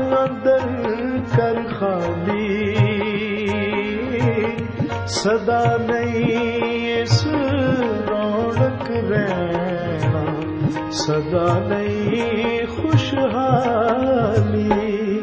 अंदर कर खाली, सदा नहीं इस रौनक रहना, सदा नहीं खुशहाली।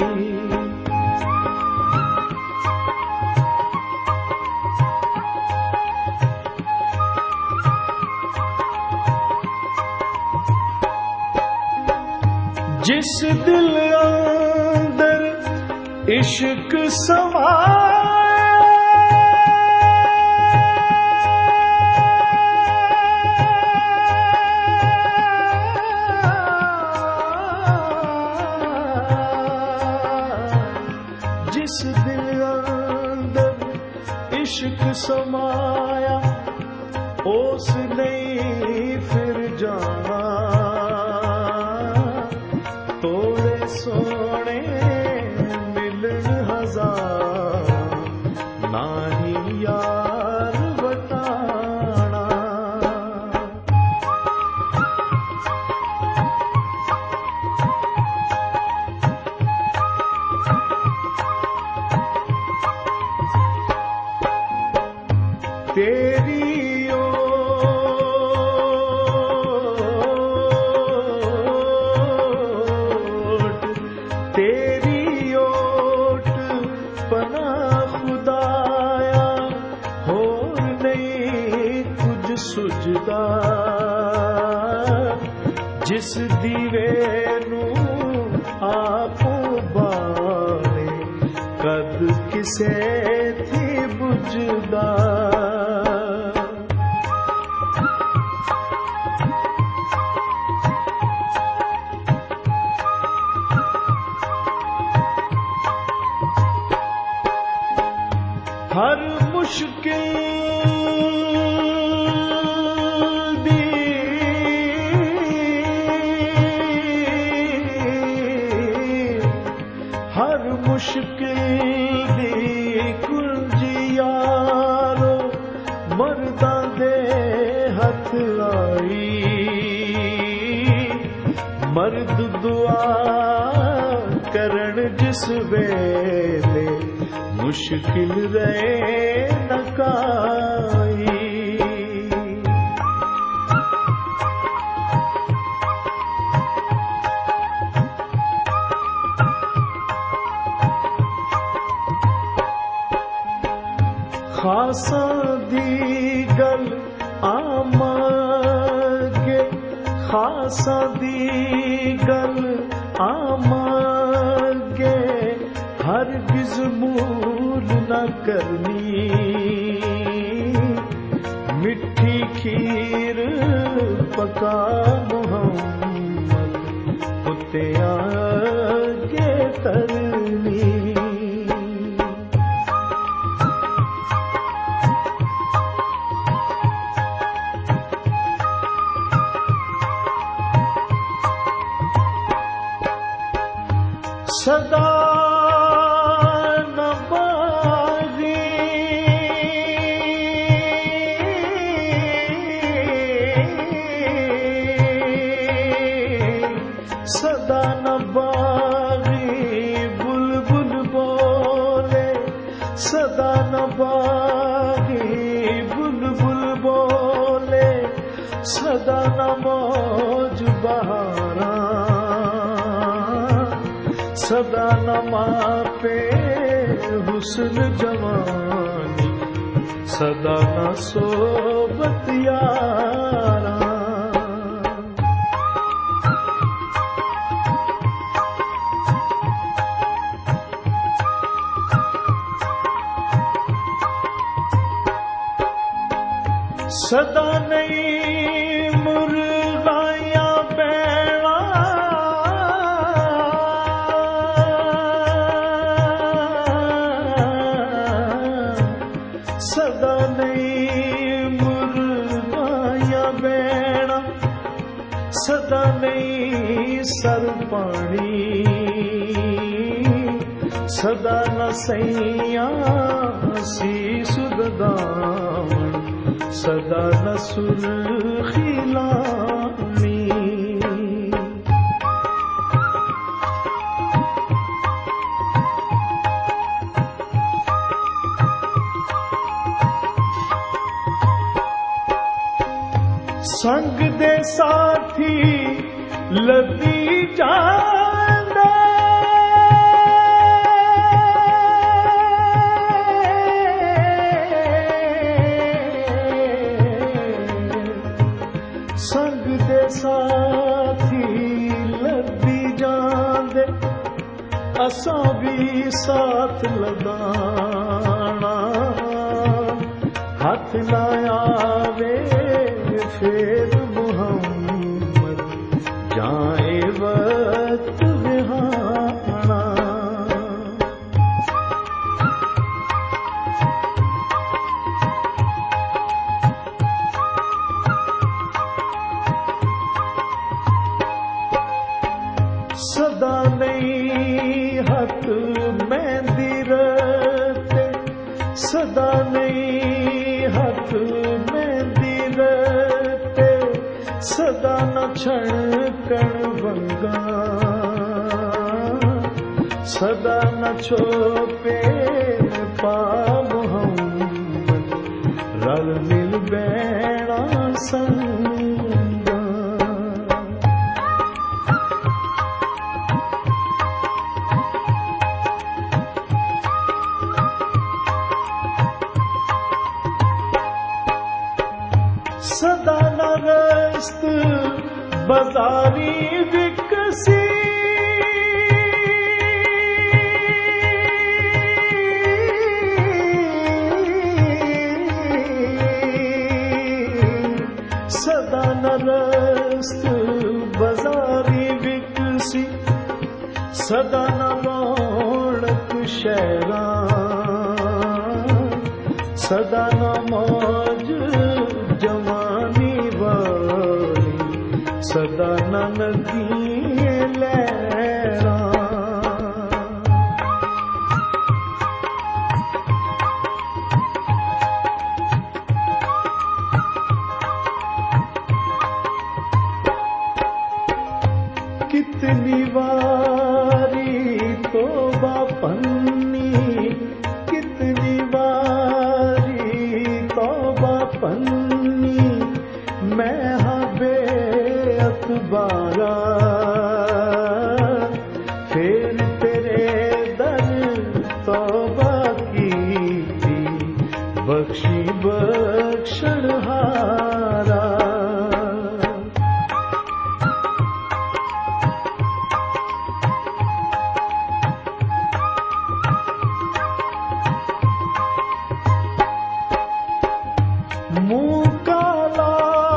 जिस दिल अंदर इश्क जिस दिल अंदर इश्क समाया, ओस नहीं फिर जाना, तोड़े सोने मिलन हजार, नाही यार बताना। तेरी ओट पना खुदाया, होर नहीं कुछ सुझदा, जिस दीवे नू आपो बाले, कद किसे थी बुझदा। हर मुश्किल दी हर मुश्किल दी कुंजी यारो, मर्दां दे हथ आई, मर्द दुआ करण जिस वेले, मुश्किल रहे न काई। खासा दी गल आमागे, खासा दी गल आमागे, हरगिज़ मूल न करनी, मिठी खीर पका मोहम्मद, उते आगे तरनी। सदा सदा न बागी बुलबुल बोले, सदा न बागी बुलबुल बोले, सदा न मौज बहारा, सदा न मापे हुस्न जवानी, सदा न सोबत यारा। सदा नहीं मुर्गाया बैणा, सदा नहीं मुर्गाया बैणा, सदा नहीं सर पानी, सदा न सैया सी सुदावन, सदा न सुर्खी लानी। संग दे साथी लदी जांदे संग दे साथी लदी जांदे असां भी साथ लगाना हाथ लाया वे फिर मुहम्मद जाए वक्त विहाना सदा नहीं हक मेहंदी रते सदा नहीं हक मेहंदी रते सदा न छणकण वंगा सदा न छोपे पा मुहम्मद रल मिल बैणा संगा सदा न रस्त बाजारी विकसी सदा न रस्त बाजारी विकसी सदा न रौनक शहरा सदा न मौज जवानी वाली सदा न नदी लहरा कितनी वारी तौबा पन्नी कितनी वारी तौबा पन्नी मैं हबे अखबारा फिर तेरे दर तौबा की थी बख्शी बख्शण हारा मुँह काला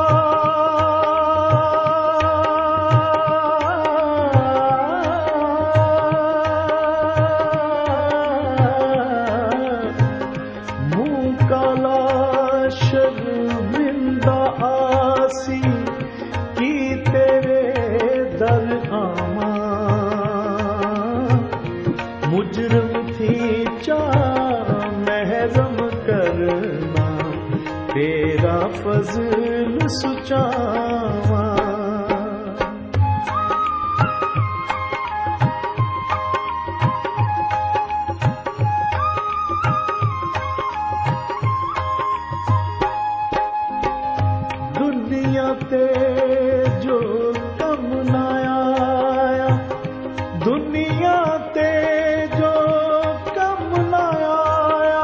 मुँह काला शर्मिंदा आसी की तेरे दर आमा मुजरम थी चा महरम करना तेरा फजल सुचावा दुनिया ते जो कम ना आया दुनिया ते जो कम ना आया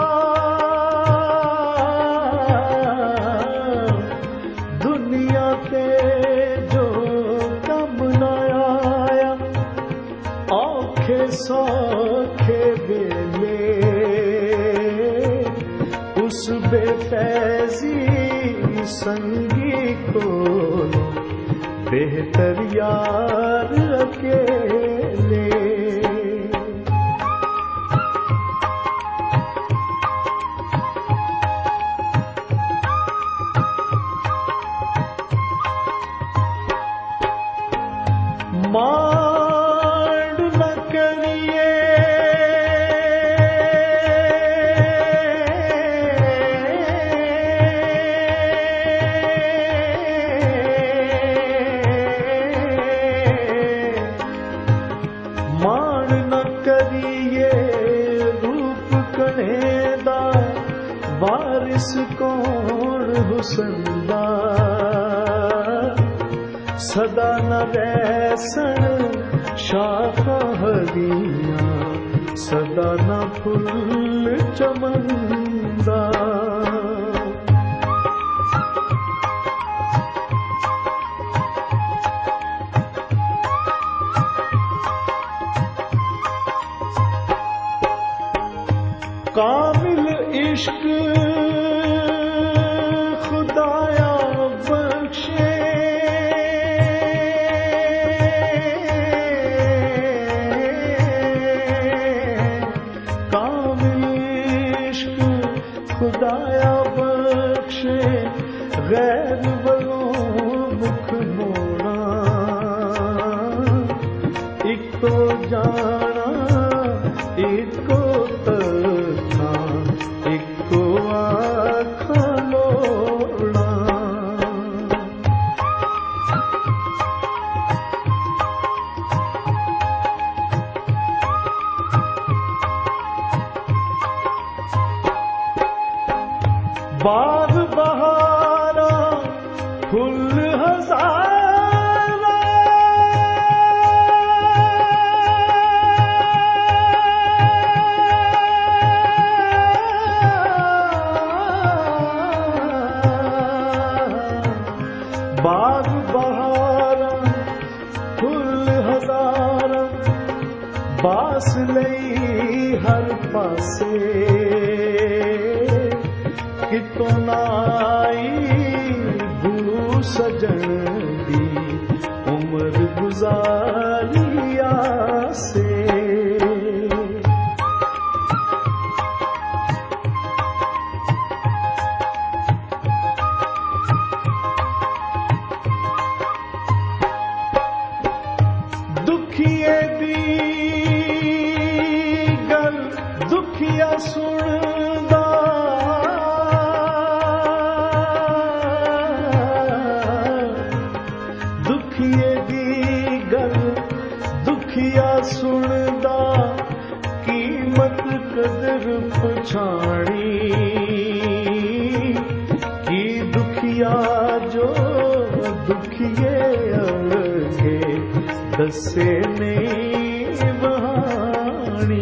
दुनिया ते जो कम ना आया औखे सौखे बेले उस बेफैजी संगी को बेहतर यार अकेले मांड न करिए वारिस कौन हुसन दा सदा न वैसन शाखा हरियां सदा न फुल चमंदा कामिल इश्क खुदाया बख्शे कामिल इश्क खुदाया बख्शे गैर वलों मुख मोड़ा इको जाना इको बाग बहारा फूल हजारा बाग बहारा फूल हजारा बास लई हर पासे कितों नाई भू सजन दी उम्र गुजारिया से दुखिए दी गल दुखिया सुनदा दुखिए दी गल दुखिया सुनदा कीमत कदर पछाणी की दुखिया जो दुखिए अगे दसे नहीं वहानी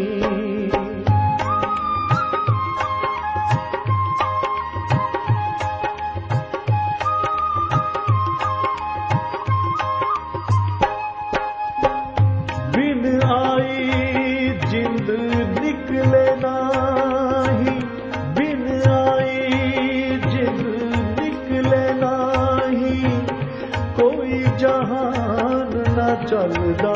बिन आई जिंद निकले नाही बिन आई जिंद निकले नाही कोई जहान न चलदा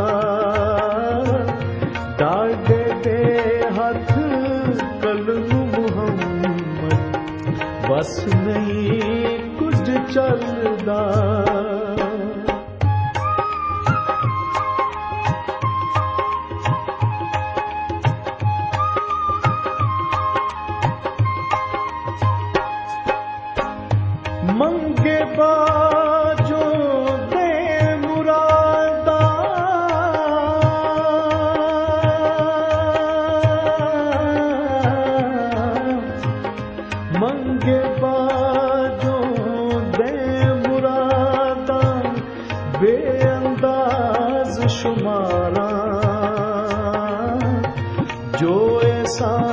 डागे दे हाथ कलम मुहम्मद बस नहीं कुछ चलदा मंगे बाजो दे मुरादा मंगे बाजो दे मुरादा बेअंदाज शुमारा जो ऐसा